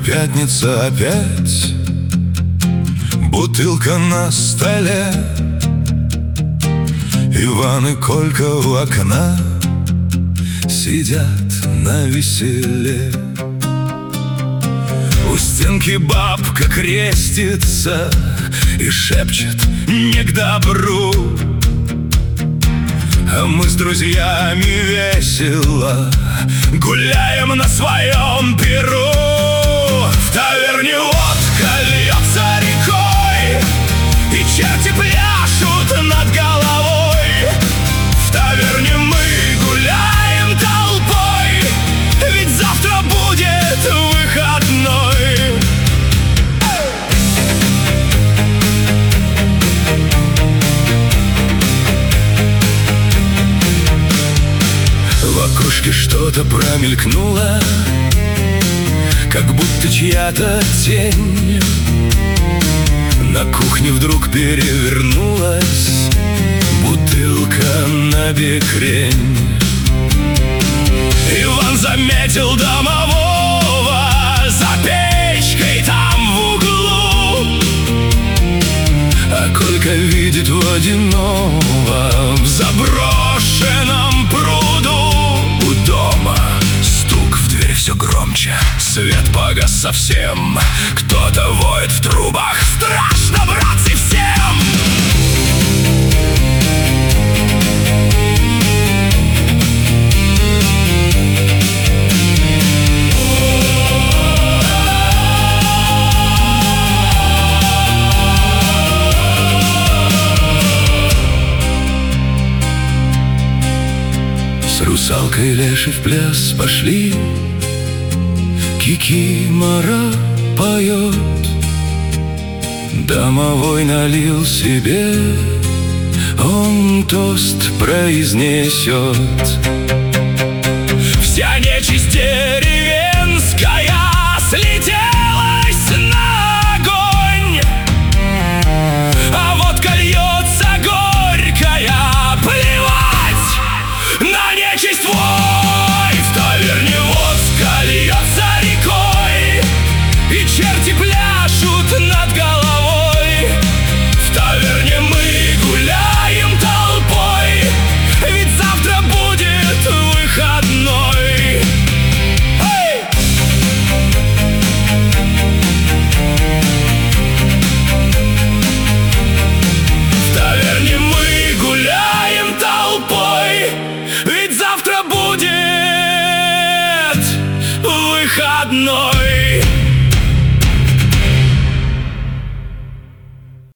пятница опять, бутылка на столе, Иван и Колька у окна сидят на веселе. У стенки бабка крестится и шепчет: не к добру. А мы с друзьями весело гуляем на своем перу. В таверне водка льется рекой, и черти пляшут над головой. В таверне мы гуляем толпой, ведь завтра будет выходной. В окошке что-то промелькнуло, как будто чья-то тень. На кухне вдруг перевернулась бутылка на бекрень. Иван заметил домового за печкой там в углу, а Колька видит водяного в заброшенном пруду. У дома стук в дверь все громче, свет погас совсем, кто-то воет в трубах: страшно, братцы, всем! С русалкой Леший в пляс пошли, кикимора поет. Домовой налил себе, он тост произнесет: вся нечисть деревенская слетелась на огонь, а водка льется горькая, плевать на нечисть вой. В таверне водка льется рекой, и черти пляшут над головой. В таверне мы гуляем толпой, ведь завтра будет выходной. Эй! В таверне мы гуляем толпой, ведь завтра будет выходной.